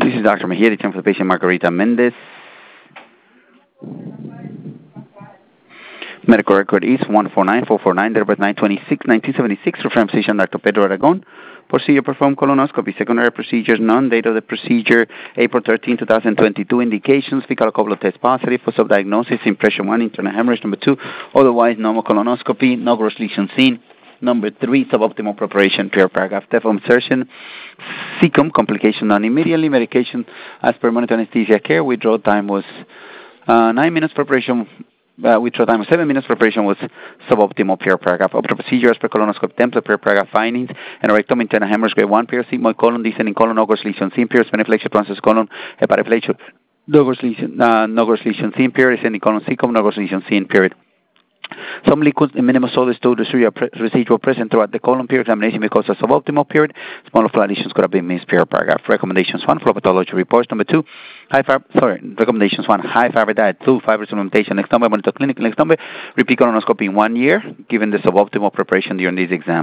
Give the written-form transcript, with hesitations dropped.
This is Dr. Mejia, return for the patient Margarita Mendez. Medical record is 149449, date of birth 9/26/1976, reference physician Dr. Pedro Aragon. Procedure performed colonoscopy. Secondary procedures none. Date of the procedure April 13, 2022. Indications: fecal ocular test positive. For subdiagnosis: impression 1, internal hemorrhage. Number 2, otherwise normal colonoscopy. No gross lesion seen. Number 3, suboptimal preparation. Prior paragraph. Teflon insertion. Cecum complication none immediately. Medication as per monitor anesthesia care. Withdrawal time was 9 minutes. Preparation. Withdrawal time was 7 minutes. Preparation was suboptimal. Prior paragraph. After procedure as per colonoscopy template. Prior paragraph findings. Anorectum, internal hemorrhage, grade 1. Period. Sigmoid colon, descending colon, no gross lesion seen. Period. Speniflexion, transverse colon, hepatoflexion, no gross lesion seen. Period. Descending colon, cecum, no gross lesion seen. Period. Some liquids in minimal solid stool residual present throughout the colon. Period. Examination because of suboptimal. Period. Smaller flow additions could have been missed. Period. Paragraph. Recommendations: 1, flow pathology reports. Number 2, recommendations: 1, high fiber diet. 2, fiber supplementation. Next number, monitor clinic. Next number, repeat colonoscopy in 1 year, given the suboptimal preparation during this exam.